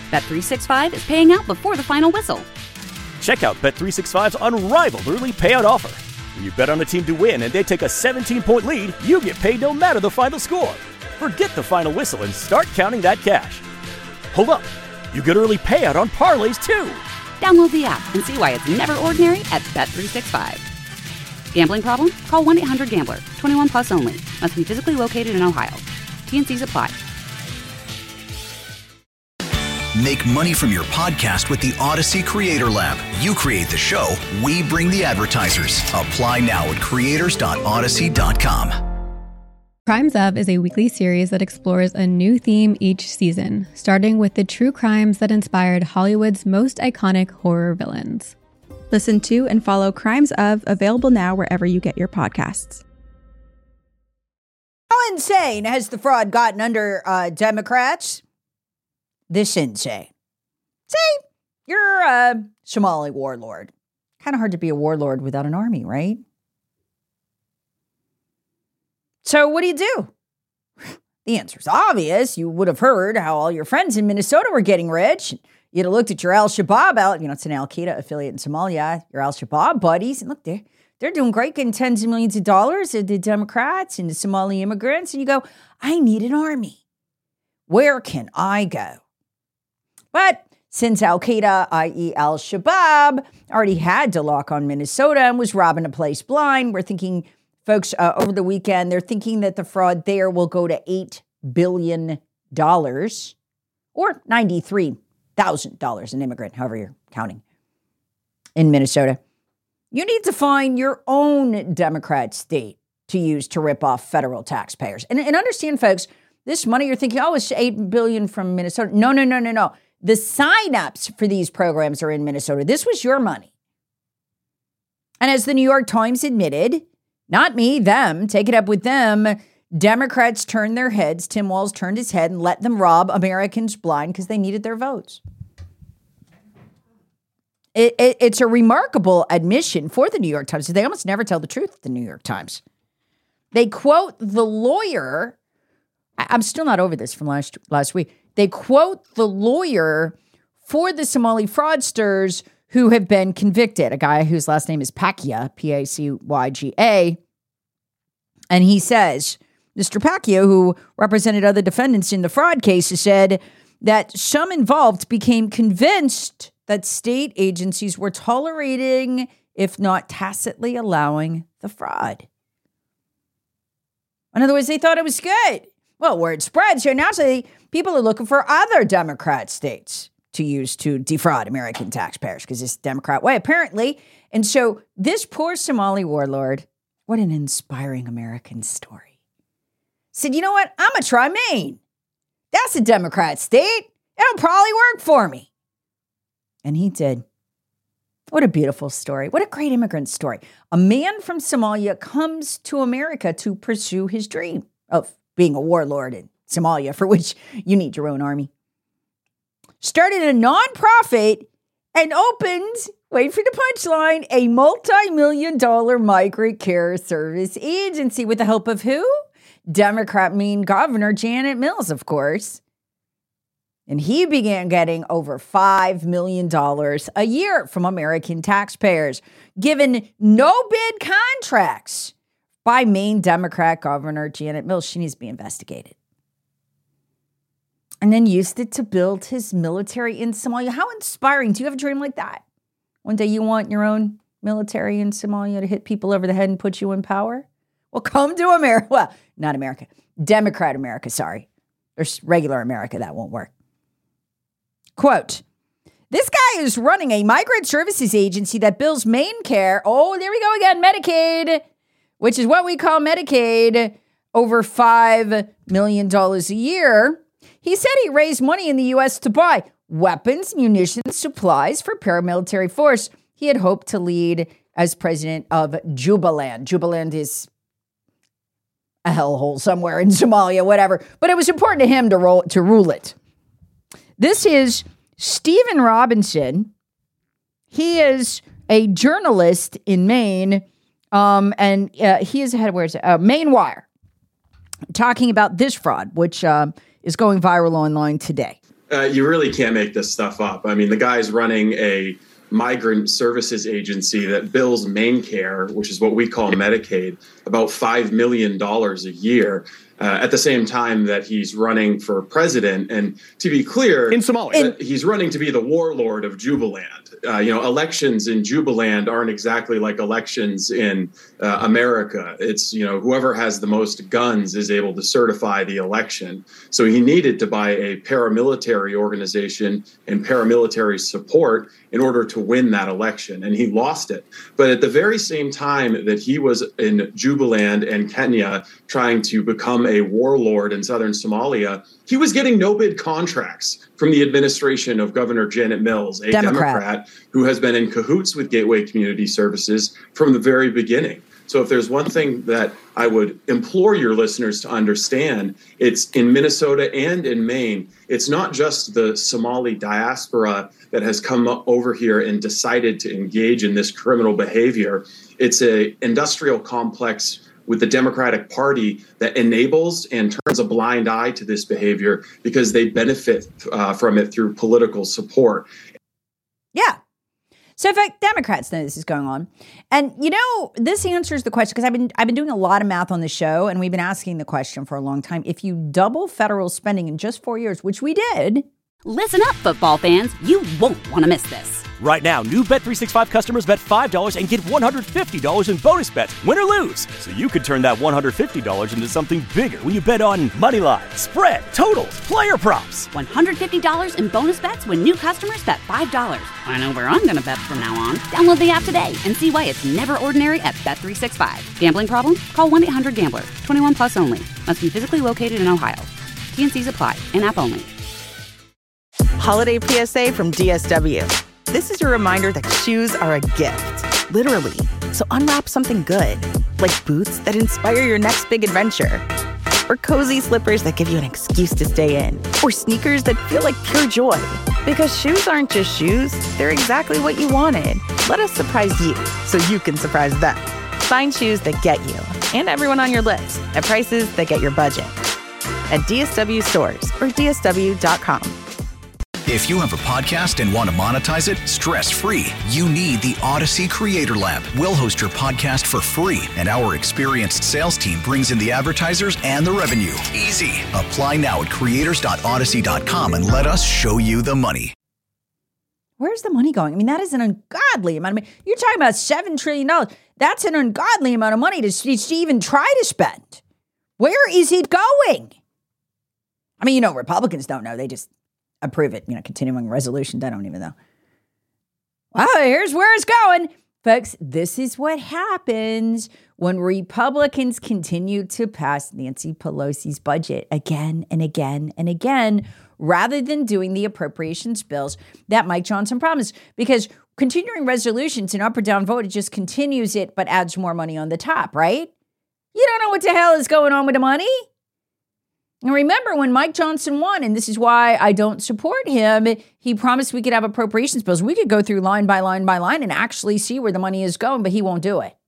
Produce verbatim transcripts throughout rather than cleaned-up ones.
Bet three sixty-five is paying out before the final whistle. Check out Bet three sixty-five's unrivaled early payout offer. When you bet on a team to win and they take a seventeen-point lead, you get paid no matter the final score. Forget the final whistle and start counting that cash. Hold up. You get early payout on parlays, too. Download the app and see why it's never ordinary at Bet three sixty-five. Gambling problem? Call one eight hundred gambler. twenty-one plus only. Must be physically located in Ohio. T N Cs apply. Make money from your podcast with the Odyssey Creator Lab. You create the show, we bring the advertisers. Apply now at creators dot odyssey dot com. Crimes Of is a weekly series that explores a new theme each season, starting with the true crimes that inspired Hollywood's most iconic horror villains. Listen to and follow Crimes Of, available now wherever you get your podcasts. How insane has the fraud gotten under uh, Democrats? This insane. Say, you're a Somali warlord. Kind of hard to be a warlord without an army, right? So what do you do? The answer's obvious. You would have heard how all your friends in Minnesota were getting rich. You'd have looked at your Al-Shabaab, out, you know, it's an Al-Qaeda affiliate in Somalia, your Al-Shabaab buddies, and look, they're, they're doing great, getting tens of millions of dollars, the Democrats and the Somali immigrants, and you go, I need an army. Where can I go? But since Al-Qaeda, that is. Al-Shabaab, already had to lock on Minnesota and was robbing a place blind, we're thinking, folks, uh, over the weekend, they're thinking that the fraud there will go to eight billion dollars or ninety-three thousand dollars an immigrant, however you're counting, in Minnesota. You need to find your own Democrat state to use to rip off federal taxpayers. And, and understand, folks, this money you're thinking, oh, it's eight billion dollars from Minnesota. No, no, no, no, no. The signups for these programs are in Minnesota. This was your money. And as the New York Times admitted, not me, them, take it up with them, Democrats turned their heads, Tim Walz turned his head and let them rob Americans blind because they needed their votes. It, it, it's a remarkable admission for the New York Times. They almost never tell the truth at the New York Times. They quote the lawyer. I, I'm still not over this from last, last week. They quote the lawyer for the Somali fraudsters who have been convicted, a guy whose last name is Pacia, P A C Y G A. And he says, Mister Pacia, who represented other defendants in the fraud cases, said that some involved became convinced that state agencies were tolerating, if not tacitly allowing, the fraud. In other words, they thought it was good. Well, word spreads here. Naturally, people are looking for other Democrat states to use to defraud American taxpayers because it's Democrat way, apparently. And so this poor Somali warlord, what an inspiring American story, said, you know what? I'm going to try Maine. That's a Democrat state. It'll probably work for me. And he did. What a beautiful story. What a great immigrant story. A man from Somalia comes to America to pursue his dream of being a warlord in Somalia, for which you need your own army. Started a nonprofit and opened, wait for the punchline, a multi-million dollar migrant care service agency with the help of who? Democrat Maine Governor Janet Mills, of course. And he began getting over five million dollars a year from American taxpayers, given no bid contracts by Maine Democrat Governor Janet Mills. She needs to be investigated. And then used it to build his military in Somalia. How inspiring. Do you have a dream like that? One day you want your own military in Somalia to hit people over the head and put you in power? Well, come to America. Well, not America. Democrat America, sorry. There's regular America. That won't work. Quote, this guy is running a migrant services agency that bills Maine Care. Oh, there we go again. Medicaid, which is what we call Medicaid, over five million dollars a year. He said he raised money in the U S to buy weapons, munitions, supplies for paramilitary force he had hoped to lead as president of Jubaland. Jubaland is a hellhole somewhere in Somalia, whatever. But it was important to him to, roll, to rule it. This is Stephen Robinson. He is a journalist in Maine, um, and uh, he is head, where is it? Uh, Maine Wire, talking about this fraud, which... Uh, is going viral online today. Uh, you really can't make this stuff up. I mean, the guy's running a migrant services agency that bills MaineCare, which is what we call Medicaid, about five million dollars a year. Uh, at the same time that he's running for president. And to be clear, in Somalia, uh, he's running to be the warlord of Jubaland. Uh, you know, elections in Jubaland aren't exactly like elections in uh, America. It's, you know, whoever has the most guns is able to certify the election. So he needed to buy a paramilitary organization and paramilitary support in order to win that election. And he lost it. But at the very same time that he was in Jubaland and Kenya trying to become a warlord in southern Somalia, he was getting no-bid contracts from the administration of Governor Janet Mills, a Democrat. Democrat who has been in cahoots with Gateway Community Services from the very beginning. So if there's one thing that I would implore your listeners to understand, it's in Minnesota and in Maine, it's not just the Somali diaspora that has come over here and decided to engage in this criminal behavior. It's an industrial complex with the Democratic Party that enables and turns a blind eye to this behavior because they benefit uh, from it through political support. Yeah. So in fact, Democrats know this is going on. And you know, this answers the question, because I've been I've been doing a lot of math on the show, and we've been asking the question for a long time. If you double federal spending in just four years, which we did. Listen up, football fans. You won't want to miss this. Right now, new Bet three sixty-five customers bet five dollars and get one hundred fifty dollars in bonus bets, win or lose. So you could turn that one hundred fifty dollars into something bigger when you bet on money line, spread, totals, player props. one hundred fifty dollars in bonus bets when new customers bet five dollars. I know where I'm going to bet from now on. Download the app today and see why it's never ordinary at Bet three sixty-five. Gambling problem? Call one eight hundred gambler. twenty-one plus only. Must be physically located in Ohio. T N Cs apply. In-app only. Holiday P S A from D S W. This is your reminder that shoes are a gift, literally. So unwrap something good, like boots that inspire your next big adventure, or cozy slippers that give you an excuse to stay in, or sneakers that feel like pure joy. Because shoes aren't just shoes, they're exactly what you wanted. Let us surprise you so you can surprise them. Find shoes that get you and everyone on your list at prices that get your budget. At D S W stores or D S W dot com. If you have a podcast and want to monetize it stress-free, you need the Odyssey Creator Lab. We'll host your podcast for free, and our experienced sales team brings in the advertisers and the revenue. Easy. Apply now at creators dot odyssey dot com and let us show you the money. Where's the money going? I mean, that is an ungodly amount of money. You're talking about seven trillion dollars. That's an ungodly amount of money to, to even try to spend. Where is it going? I mean, you know, Republicans don't know. They just approve it, you know, continuing resolutions. I don't even know. Well, here's where it's going. Folks, this is what happens when Republicans continue to pass Nancy Pelosi's budget again and again and again, rather than doing the appropriations bills that Mike Johnson promised. Because continuing resolutions, an up or down vote, it just continues it, but adds more money on the top, right? You don't know what the hell is going on with the money. And remember, when Mike Johnson won, and this is why I don't support him, he promised we could have appropriations bills. We could go through line by line by line and actually see where the money is going, but he won't do it.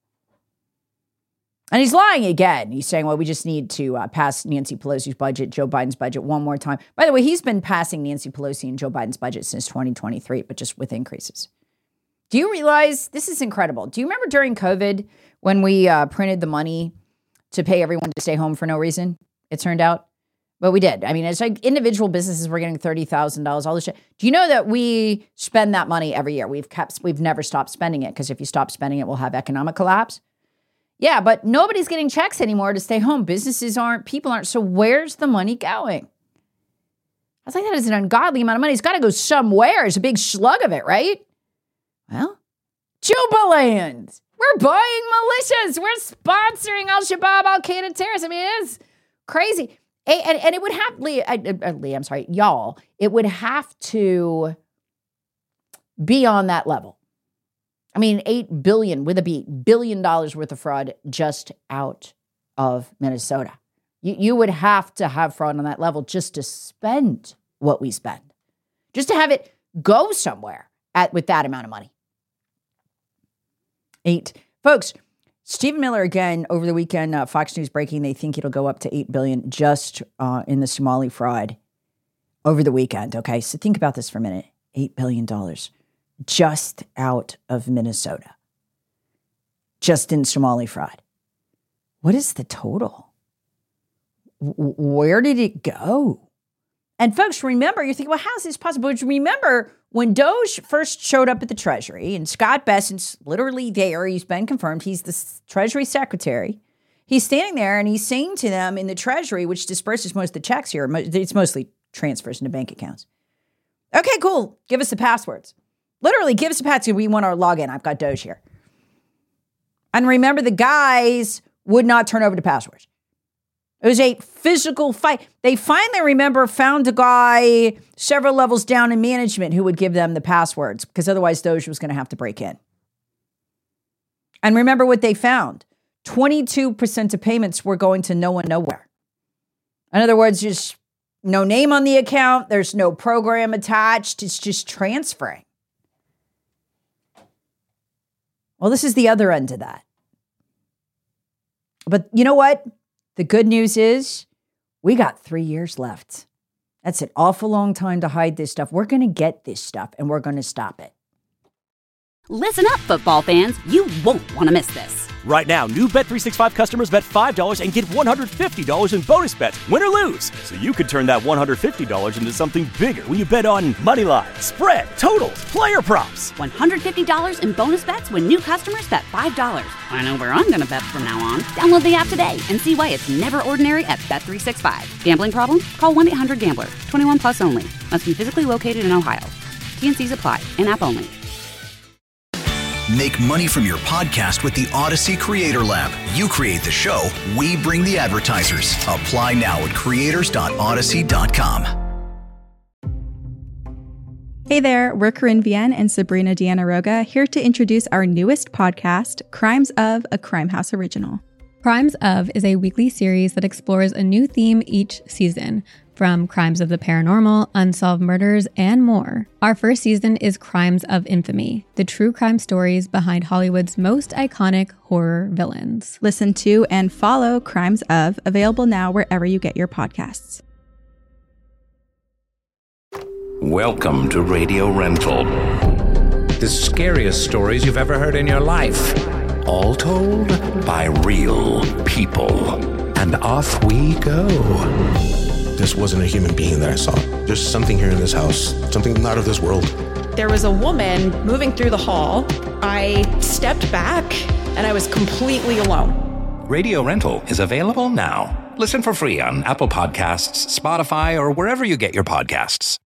And he's lying again. He's saying, well, we just need to uh, pass Nancy Pelosi's budget, Joe Biden's budget one more time. By the way, he's been passing Nancy Pelosi and Joe Biden's budget since twenty twenty-three, but just with increases. Do you realize, this is incredible. Do you remember during COVID when we uh, printed the money to pay everyone to stay home for no reason? It turned out, but we did. I mean, it's like individual businesses were getting thirty thousand dollars, all this shit. Do you know that we spend that money every year? We've kept, we've never stopped spending it, because if you stop spending it, we'll have economic collapse. Yeah, but nobody's getting checks anymore to stay home. Businesses aren't, people aren't. So where's the money going? I was like, that is an ungodly amount of money. It's got to go somewhere. It's a big slug of it, right? Well, Jubaland. We're buying militias. We're sponsoring Al-Shabaab, Al-Qaeda terrorists. I mean, it is crazy. And, and it would have, Lee, uh, uh, Lee, I'm sorry, y'all, it would have to be on that level. I mean, eight billion with a B, billion dollars worth of fraud just out of Minnesota. You, you would have to have fraud on that level just to spend what we spend, just to have it go somewhere at with that amount of money. Eight. Folks, Stephen Miller, again, over the weekend, uh, Fox News breaking, they think it'll go up to eight billion dollars just uh, in the Somali fraud. over the weekend. Okay, so think about this for a minute. eight billion dollars just out of Minnesota, just in Somali fraud. What is the total? W- where did it go? And folks, remember, you're thinking, well, how is this possible? But remember, when Doge first showed up at the Treasury, and Scott Bessent's literally there, he's been confirmed, he's the Treasury Secretary. He's standing there and he's saying to them in the Treasury, which disperses most of the checks here, it's mostly transfers into bank accounts. Okay, cool. Give us the passwords. Literally, give us the password. We want our login. I've got Doge here. And remember, the guys would not turn over the passwords. It was a physical fight. They finally, remember, found a guy several levels down in management who would give them the passwords, because otherwise Doge was going to have to break in. And remember what they found. twenty-two percent of payments were going to no one, nowhere. In other words, just no name on the account. There's no program attached. It's just transferring. Well, this is the other end of that. But you know what? The good news is we got three years left. That's an awful long time to hide this stuff. We're going to get this stuff and we're going to stop it. Listen up, football fans. You won't want to miss this. Right now, new Bet three sixty-five customers bet five dollars and get one hundred fifty dollars in bonus bets, win or lose. So you could turn that one hundred fifty dollars into something bigger when you bet on money line, spread, totals, player props. one hundred fifty dollars in bonus bets when new customers bet five dollars. I know where I'm going to bet from now on. Download the app today and see why it's never ordinary at Bet three sixty-five. Gambling problem? Call one eight hundred gambler. twenty-one plus only. Must be physically located in Ohio. T and C's apply. In-app only. Make money from your podcast with the Odyssey Creator Lab. You create the show, we bring the advertisers. Apply now at creators dot odyssey dot com. Hey there, we're Corinne Vienne and Sabrina Deanna Roga, here to introduce our newest podcast, Crimes of, a Crime House original. Crimes of is a weekly series that explores a new theme each season, from crimes of the paranormal, unsolved murders, and more. Our first season is Crimes of Infamy, the true crime stories behind Hollywood's most iconic horror villains. Listen to and follow Crimes of, available now wherever you get your podcasts. Welcome to Radio Rental. The scariest stories you've ever heard in your life. All told by real people. And off we go. This wasn't a human being that I saw. There's something here in this house, something not of this world. There was a woman moving through the hall. I stepped back and I was completely alone. Radio Rental is available now. Listen for free on Apple Podcasts, Spotify, or wherever you get your podcasts.